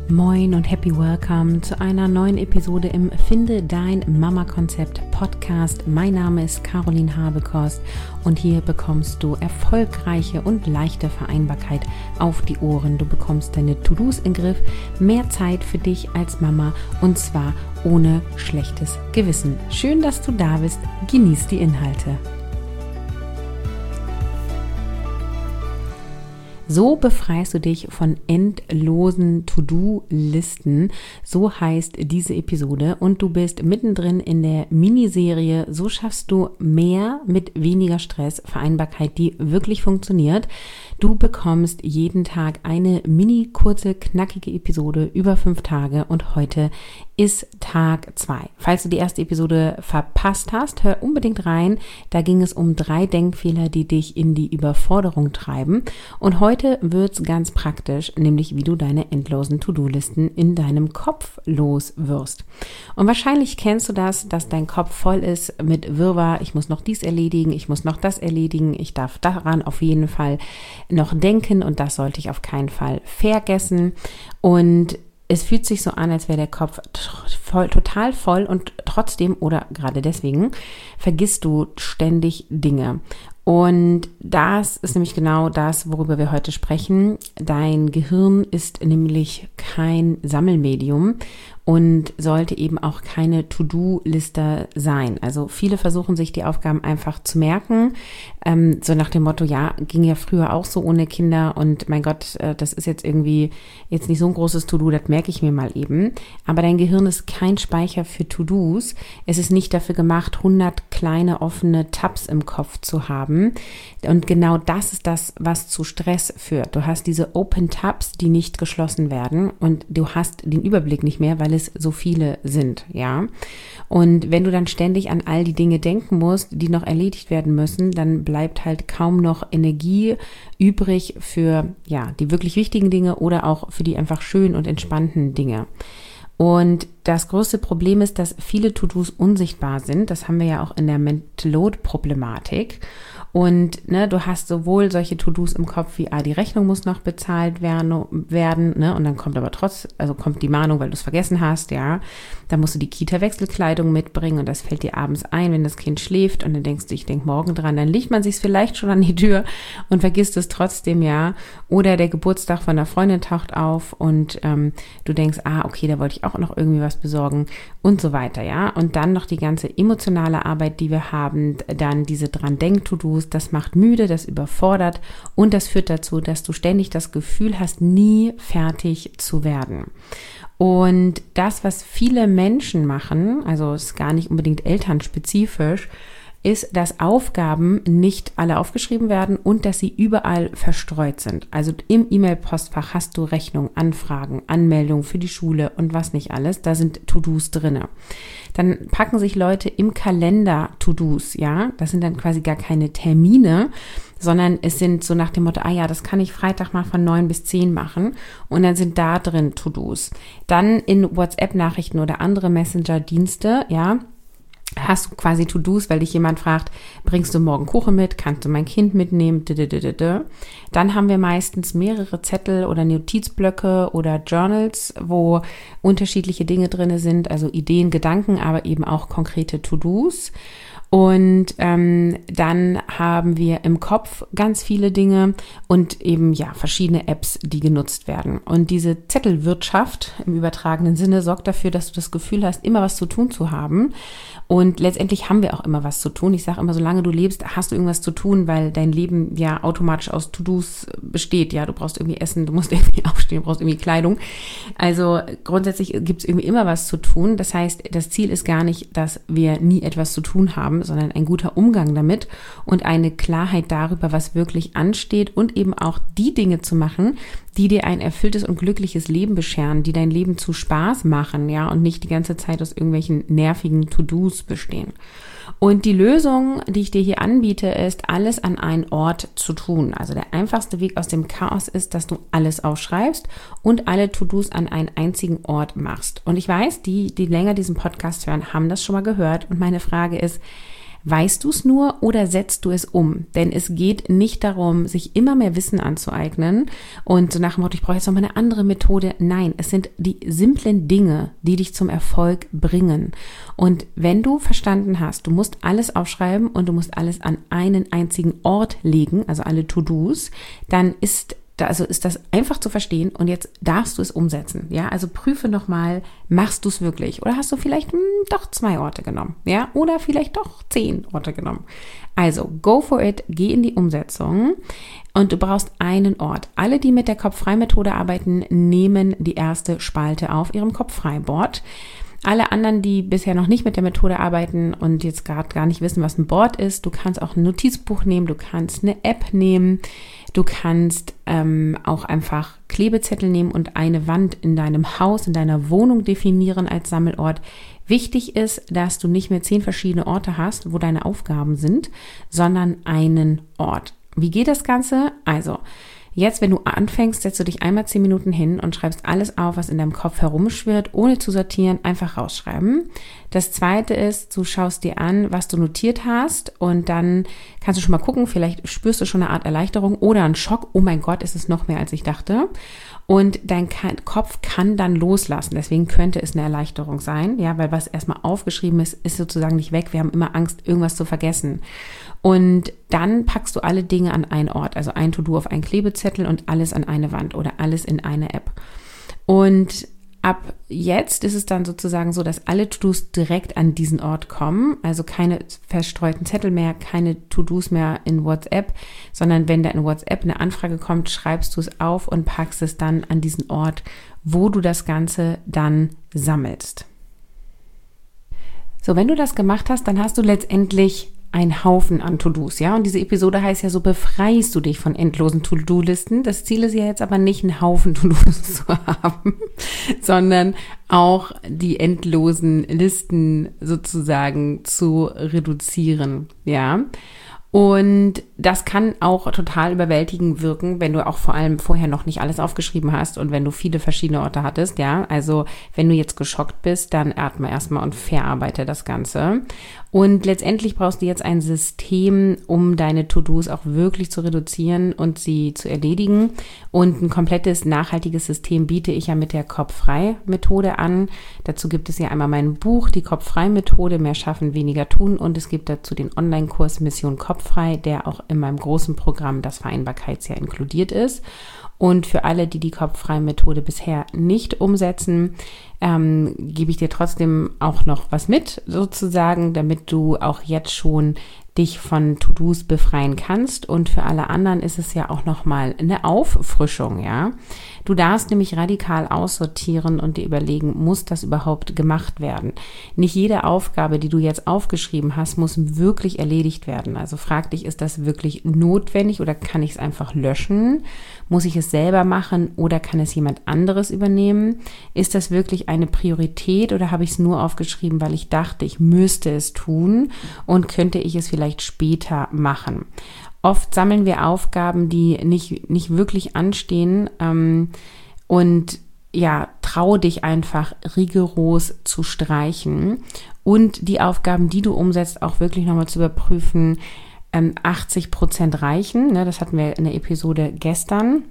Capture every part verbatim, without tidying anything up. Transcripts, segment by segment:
Moin und happy welcome zu einer neuen Episode im Finde dein Mama-Konzept Podcast. Mein Name ist Caroline Habekost und hier bekommst du erfolgreiche und leichte Vereinbarkeit auf die Ohren. Du bekommst deine To-Dos in den Griff, mehr Zeit für dich als Mama und zwar ohne schlechtes Gewissen. Schön, dass du da bist. Genieß die Inhalte. So befreist du dich von endlosen To-Do-Listen, so heißt diese Episode und du bist mittendrin in der Miniserie So schaffst du mehr mit weniger Stress, Vereinbarkeit, die wirklich funktioniert. Du bekommst jeden Tag eine mini kurze, knackige Episode über fünf Tage und heute ist Tag zwei. Falls du die erste Episode verpasst hast, hör unbedingt rein. Da ging es um drei Denkfehler, die dich in die Überforderung treiben. Und heute wird's ganz praktisch, nämlich wie du deine endlosen To-Do-Listen in deinem Kopf los wirst. Und wahrscheinlich kennst du das, dass dein Kopf voll ist mit Wirrwarr. Ich muss noch dies erledigen, ich muss noch das erledigen, ich darf daran auf jeden Fall noch denken und das sollte ich auf keinen Fall vergessen. Und es fühlt sich so an, als wäre der Kopf voll, total voll und trotzdem oder gerade deswegen vergisst du ständig Dinge. Und das ist nämlich genau das, worüber wir heute sprechen. Dein Gehirn ist nämlich kein Sammelmedium und sollte eben auch keine To-Do-Liste sein. Also viele versuchen sich die Aufgaben einfach zu merken, ähm, so nach dem Motto, ja, ging ja früher auch so ohne Kinder und mein Gott, äh, das ist jetzt irgendwie jetzt nicht so ein großes To-Do, das merke ich mir mal eben. Aber dein Gehirn ist kein Speicher für To-Dos. Es ist nicht dafür gemacht, hundert kleine offene Tabs im Kopf zu haben. Und genau das ist das, was zu Stress führt. Du hast diese Open Tabs, die nicht geschlossen werden und du hast den Überblick nicht mehr, weil es so viele sind, ja. Und wenn du dann ständig an all die Dinge denken musst, die noch erledigt werden müssen, dann bleibt halt kaum noch Energie übrig für, ja, die wirklich wichtigen Dinge oder auch für die einfach schönen und entspannten Dinge. Und das größte Problem ist, dass viele To-Dos unsichtbar sind. Das haben wir ja auch in der Mental-Load-Problematik. Und ne, du hast sowohl solche To-Dos im Kopf wie, ah, die Rechnung muss noch bezahlt werden, werden ne, und dann kommt aber trotz, also kommt die Mahnung, weil du es vergessen hast, ja. Dann musst du die Kita-Wechselkleidung mitbringen und das fällt dir abends ein, wenn das Kind schläft und dann denkst du, ich denk morgen dran, dann legt man sich vielleicht schon an die Tür und vergisst es trotzdem, ja. Oder der Geburtstag von einer Freundin taucht auf und ähm, du denkst, ah, okay, da wollte ich auch noch irgendwie was besorgen und so weiter, ja. Und dann noch die ganze emotionale Arbeit, die wir haben, dann diese Dran-Denk-To-Dos, das macht müde, das überfordert und das führt dazu, dass du ständig das Gefühl hast, nie fertig zu werden. Und das, was viele Menschen machen, also es ist gar nicht unbedingt elternspezifisch, ist, dass Aufgaben nicht alle aufgeschrieben werden und dass sie überall verstreut sind. Also im E-Mail-Postfach hast du Rechnungen, Anfragen, Anmeldungen für die Schule und was nicht alles. Da sind To-Dos drinne. Dann packen sich Leute im Kalender To-Dos, ja. Das sind dann quasi gar keine Termine, sondern es sind so nach dem Motto, ah ja, das kann ich Freitag mal von neun bis zehn machen und dann sind da drin To-Dos. Dann in WhatsApp-Nachrichten oder andere Messenger-Dienste, ja, hast du quasi To-Dos, weil dich jemand fragt, bringst du morgen Kuchen mit, kannst du mein Kind mitnehmen, dann haben wir meistens mehrere Zettel oder Notizblöcke oder Journals, wo unterschiedliche Dinge drin sind, also Ideen, Gedanken, aber eben auch konkrete To-Dos. Und ähm, dann haben wir im Kopf ganz viele Dinge und eben ja verschiedene Apps, die genutzt werden. Und diese Zettelwirtschaft im übertragenen Sinne sorgt dafür, dass du das Gefühl hast, immer was zu tun zu haben. Und letztendlich haben wir auch immer was zu tun. Ich sage immer, solange du lebst, hast du irgendwas zu tun, weil dein Leben ja automatisch aus To-Dos besteht. Ja, du brauchst irgendwie Essen, du musst irgendwie aufstehen, du brauchst irgendwie Kleidung. Also grundsätzlich gibt es irgendwie immer was zu tun. Das heißt, das Ziel ist gar nicht, dass wir nie etwas zu tun haben, sondern ein guter Umgang damit und eine Klarheit darüber, was wirklich ansteht und eben auch die Dinge zu machen, die dir ein erfülltes und glückliches Leben bescheren, die dein Leben zu Spaß machen, ja, und nicht die ganze Zeit aus irgendwelchen nervigen To-Dos bestehen. Und die Lösung, die ich dir hier anbiete, ist, alles an einen Ort zu tun. Also der einfachste Weg aus dem Chaos ist, dass du alles aufschreibst und alle To-Dos an einen einzigen Ort machst. Und ich weiß, die, die länger diesen Podcast hören, haben das schon mal gehört. Und meine Frage ist, Weißt du es nur oder setzt du es um? Denn es geht nicht darum, sich immer mehr Wissen anzueignen und so nach dem Motto, ich brauche jetzt noch mal eine andere Methode. Nein, es sind die simplen Dinge, die dich zum Erfolg bringen. Und wenn du verstanden hast, du musst alles aufschreiben und du musst alles an einen einzigen Ort legen, also alle To-Dos, dann ist Also ist das einfach zu verstehen und jetzt darfst du es umsetzen, ja, also prüfe nochmal, machst du es wirklich oder hast du vielleicht mh, doch zwei Orte genommen, ja, oder vielleicht doch zehn Orte genommen. Also go for it, geh in die Umsetzung und du brauchst einen Ort. Alle, die mit der Kopf-frei-Methode arbeiten, nehmen die erste Spalte auf ihrem Kopf-frei-Board. Alle anderen, die bisher noch nicht mit der Methode arbeiten und jetzt gerade gar nicht wissen, was ein Board ist, du kannst auch ein Notizbuch nehmen, du kannst eine App nehmen, du kannst ähm, auch einfach Klebezettel nehmen und eine Wand in deinem Haus, in deiner Wohnung definieren als Sammelort. Wichtig ist, dass du nicht mehr zehn verschiedene Orte hast, wo deine Aufgaben sind, sondern einen Ort. Wie geht das Ganze? Also, jetzt, wenn du anfängst, setzt du dich einmal zehn Minuten hin und schreibst alles auf, was in deinem Kopf herumschwirrt, ohne zu sortieren, einfach rausschreiben. Das zweite ist, du schaust dir an, was du notiert hast und dann kannst du schon mal gucken, vielleicht spürst du schon eine Art Erleichterung oder einen Schock. Oh mein Gott, ist es noch mehr, als ich dachte. Und dein Kopf kann dann loslassen. Deswegen könnte es eine Erleichterung sein, ja, weil was erstmal aufgeschrieben ist, ist sozusagen nicht weg. Wir haben immer Angst, irgendwas zu vergessen. Und dann packst du alle Dinge an einen Ort, also ein To-Do auf einen Klebezettel und alles an eine Wand oder alles in eine App. Und ab jetzt ist es dann sozusagen so, dass alle To-Dos direkt an diesen Ort kommen, also keine verstreuten Zettel mehr, keine To-Dos mehr in WhatsApp, sondern wenn da in WhatsApp eine Anfrage kommt, schreibst du es auf und packst es dann an diesen Ort, wo du das Ganze dann sammelst. So, wenn du das gemacht hast, dann hast du letztendlich ein Haufen an To-Dos, ja, und diese Episode heißt ja so, befreist du dich von endlosen To-Do-Listen. Das Ziel ist ja jetzt aber nicht, einen Haufen To-Dos zu haben, sondern auch die endlosen Listen sozusagen zu reduzieren, ja. Und das kann auch total überwältigend wirken, wenn du auch vor allem vorher noch nicht alles aufgeschrieben hast und wenn du viele verschiedene Orte hattest, ja. Also wenn du jetzt geschockt bist, dann atme erstmal und verarbeite das Ganze. Und letztendlich brauchst du jetzt ein System, um deine To-Dos auch wirklich zu reduzieren und sie zu erledigen. Und ein komplettes, nachhaltiges System biete ich ja mit der Kopf-frei-Methode an. Dazu gibt es ja einmal mein Buch, die Kopf-frei-Methode, mehr schaffen, weniger tun. Und es gibt dazu den Online-Kurs Mission Kopf-frei, der auch in meinem großen Programm, das Vereinbarkeitsjahr, inkludiert ist. Und für alle, die die Kopf-frei-Methode bisher nicht umsetzen, ähm, gebe ich dir trotzdem auch noch was mit, sozusagen, damit du auch jetzt schon dich von To-Dos befreien kannst. Und für alle anderen ist es ja auch nochmal eine Auffrischung, ja. Du darfst nämlich radikal aussortieren und dir überlegen, muss das überhaupt gemacht werden? Nicht jede Aufgabe, die du jetzt aufgeschrieben hast, muss wirklich erledigt werden. Also frag dich, ist das wirklich notwendig oder kann ich es einfach löschen? Muss ich es selber machen oder kann es jemand anderes übernehmen? Ist das wirklich eine Priorität oder habe ich es nur aufgeschrieben, weil ich dachte, ich müsste es tun und könnte ich es vielleicht später machen? Oft sammeln wir Aufgaben, die nicht, nicht wirklich anstehen, ähm, und ja, trau dich einfach rigoros zu streichen und die Aufgaben, die du umsetzt, auch wirklich nochmal zu überprüfen. ähm, achtzig Prozent reichen, ne, das hatten wir in der Episode gestern.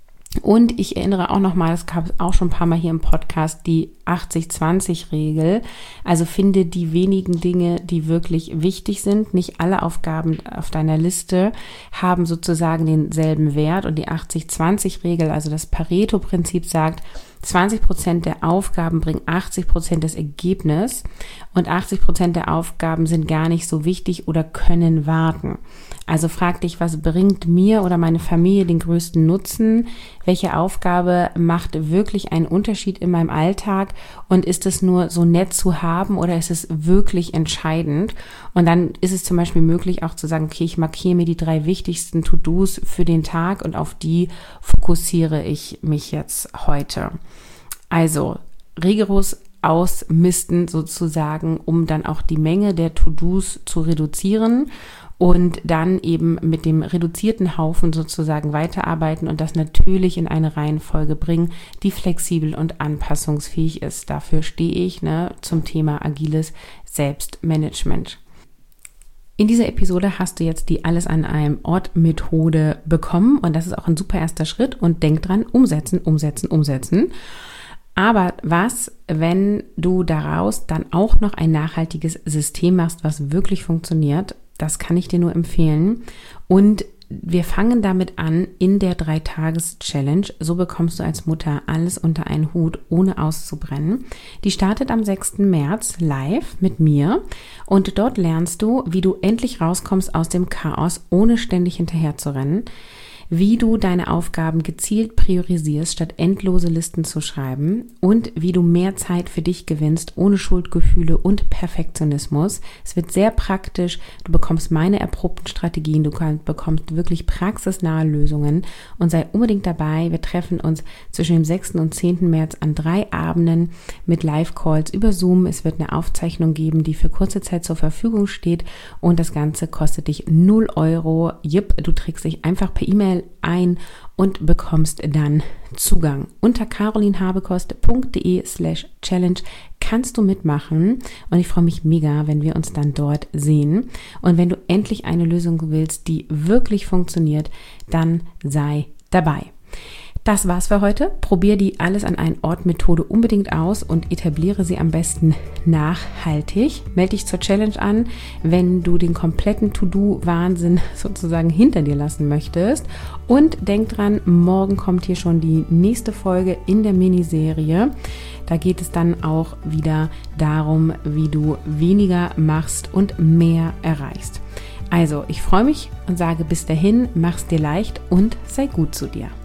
Und ich erinnere auch nochmal, das gab es auch schon ein paar Mal hier im Podcast, die achtzig zwanzig Regel. Also finde die wenigen Dinge, die wirklich wichtig sind. Nicht alle Aufgaben auf deiner Liste haben sozusagen denselben Wert. Und die achtzig zwanzig Regel, also das Pareto-Prinzip, sagt, zwanzig Prozent der Aufgaben bringen achtzig Prozent des Ergebnisses und achtzig Prozent der Aufgaben sind gar nicht so wichtig oder können warten. Also frag dich, was bringt mir oder meine Familie den größten Nutzen? Welche Aufgabe macht wirklich einen Unterschied in meinem Alltag? Und ist es nur so nett zu haben oder ist es wirklich entscheidend? Und dann ist es zum Beispiel möglich auch zu sagen, okay, ich markiere mir die drei wichtigsten To-Dos für den Tag und auf die fokussiere ich mich jetzt heute. Also rigoros ausmisten sozusagen, um dann auch die Menge der To-Dos zu reduzieren und dann eben mit dem reduzierten Haufen sozusagen weiterarbeiten und das natürlich in eine Reihenfolge bringen, die flexibel und anpassungsfähig ist. Dafür stehe ich, ne, zum Thema agiles Selbstmanagement. In dieser Episode hast du jetzt die Alles an einem Ort Methode bekommen und das ist auch ein super erster Schritt und denk dran, umsetzen, umsetzen, umsetzen. Aber was, wenn du daraus dann auch noch ein nachhaltiges System machst, was wirklich funktioniert? Das kann ich dir nur empfehlen. Und wir fangen damit an in der drei-Tages-Challenge. So bekommst du als Mutter alles unter einen Hut, ohne auszubrennen. Die startet am sechsten März live mit mir und dort lernst du, wie du endlich rauskommst aus dem Chaos, ohne ständig hinterher zu rennen. Wie du deine Aufgaben gezielt priorisierst, statt endlose Listen zu schreiben und wie du mehr Zeit für dich gewinnst, ohne Schuldgefühle und Perfektionismus. Es wird sehr praktisch, du bekommst meine erprobten Strategien, du bekommst wirklich praxisnahe Lösungen und sei unbedingt dabei. Wir treffen uns zwischen dem sechsten und zehnten März an drei Abenden mit Live-Calls über Zoom. Es wird eine Aufzeichnung geben, die für kurze Zeit zur Verfügung steht und das Ganze kostet dich null Euro. Jipp, du trägst dich einfach per E-Mail ein und bekommst dann Zugang. Unter carolinhabekost.de slash challenge kannst du mitmachen und ich freue mich mega, wenn wir uns dann dort sehen. Und wenn du endlich eine Lösung willst, die wirklich funktioniert, dann sei dabei. Das war's für heute. Probier die Alles an einen Ort Methode unbedingt aus und etabliere sie am besten nachhaltig. Melde dich zur Challenge an, wenn du den kompletten To-Do-Wahnsinn sozusagen hinter dir lassen möchtest. Und denk dran, morgen kommt hier schon die nächste Folge in der Miniserie. Da geht es dann auch wieder darum, wie du weniger machst und mehr erreichst. Also, ich freue mich und sage bis dahin, mach's dir leicht und sei gut zu dir.